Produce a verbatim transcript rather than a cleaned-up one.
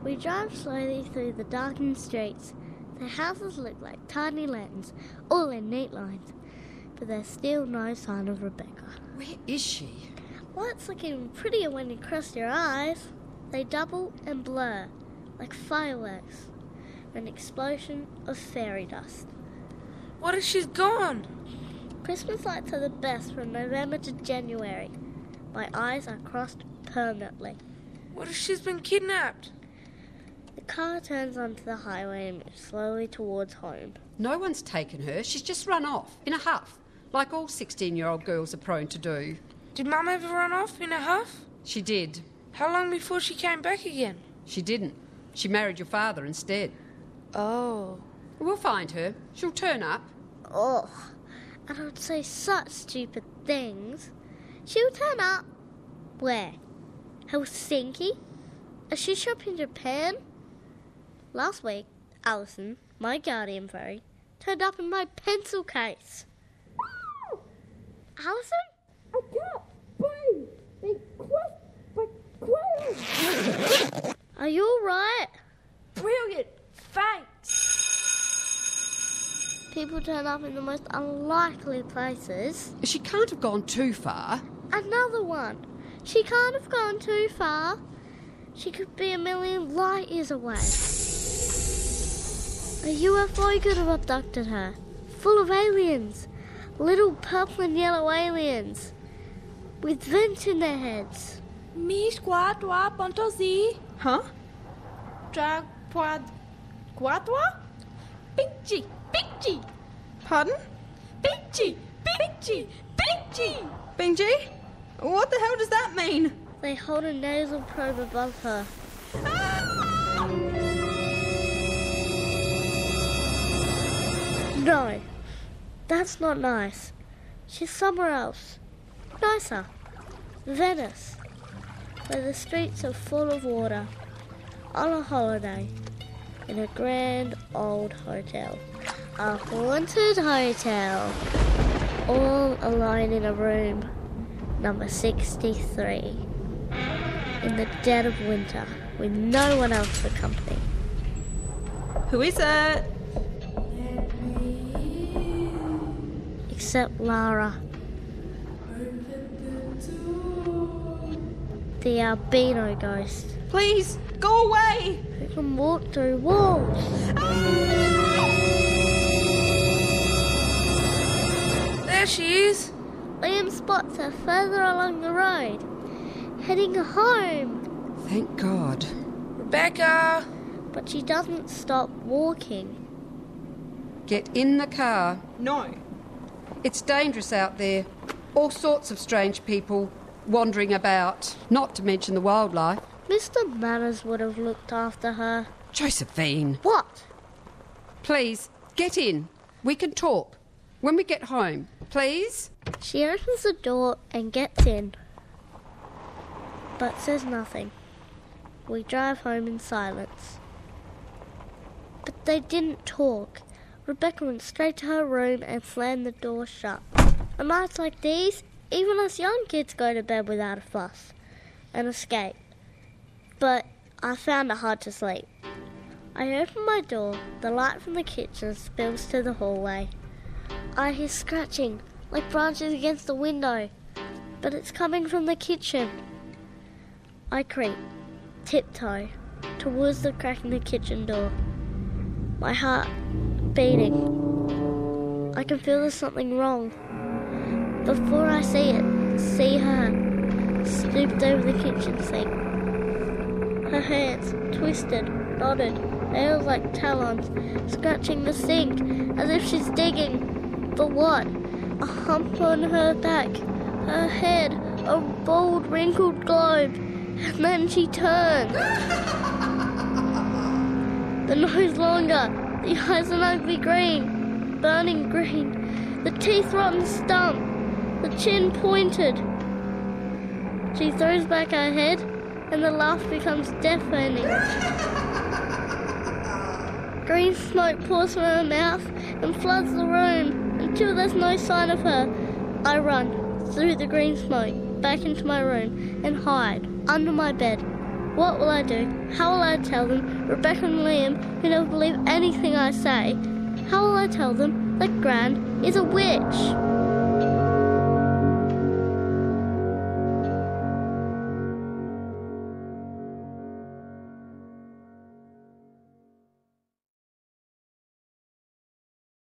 We drive slowly through the darkened streets. The houses look like tiny lanterns, all in neat lines, but there's still no sign of Rebecca. Where is she? Well, it's looking prettier when you cross your eyes. They double and blur, like fireworks, an explosion of fairy dust. What if she's gone? Christmas lights are the best from November to January. My eyes are crossed permanently. What if she's been kidnapped? The car turns onto the highway and moves slowly towards home. No one's taken her. She's just run off, in a huff, like all sixteen-year-old girls are prone to do. Did Mum ever run off in a huff? She did. How long before she came back again? She didn't. She married your father instead. Oh. We'll find her. She'll turn up. Oh, I don't say such stupid things. She'll turn up. Where? Helsinki? A shoe shop in Japan? Last week, Alison, my guardian fairy, turned up in my pencil case. Alison? I can't breathe. They crushed my crayons. Are you all right? Brilliant. Thanks. People turn up in the most unlikely places. She can't have gone too far. Another one. She can't have gone too far. She could be a million light years away. A U F O could have abducted her. Full of aliens. Little purple and yellow aliens. With vents in their heads. Miss Quatro Pontosi. Huh? Drag quad quatro? Pinchy, pinchy, Pardon? pinchy, pinchy, pinchy. Benji? What the hell does that mean? They hold a nasal probe above her. No, that's not nice. She's somewhere else. Nicer. Venice, where the streets are full of water. On a holiday. In a grand old hotel. A haunted hotel. All alone in a room. Number sixty-three. In the dead of winter, with no one else for company. Who is it? Except Lara. The albino ghost. Please, go away! Who can walk through walls. There she is. Liam spots her further along the road, heading home. Thank God. Rebecca. But she doesn't stop walking. Get in the car. No. It's dangerous out there. All sorts of strange people wandering about, not to mention the wildlife. Mister Manners would have looked after her. Josephine. What? Please, get in. We can talk. When we get home, please? She opens the door and gets in, but says nothing. We drive home in silence. But they didn't talk. Rebecca went straight to her room and slammed the door shut. On nights like these, even us young kids go to bed without a fuss and escape. But I found it hard to sleep. I open my door, the light from the kitchen spills to the hallway. I hear scratching, like branches against the window, but it's coming from the kitchen. I creep, tiptoe, towards the crack in the kitchen door. My heart beating. I can feel there's something wrong. Before I see it, see her, stooped over the kitchen sink. Her hands, twisted, knotted, nails like talons, scratching the sink, as if she's digging. But what? A hump on her back, her head, a bald, wrinkled globe, and then she turns. The nose longer, the eyes an ugly green, burning green, the teeth rotten stump, the chin pointed. She throws back her head, and the laugh becomes deafening. Green smoke pours from her mouth and floods the room until there's no sign of her. I run through the green smoke back into my room and hide under my bed What will I do? How will I tell them, Rebecca and Liam, who never believe anything I say, how will I tell them that Gran is a witch?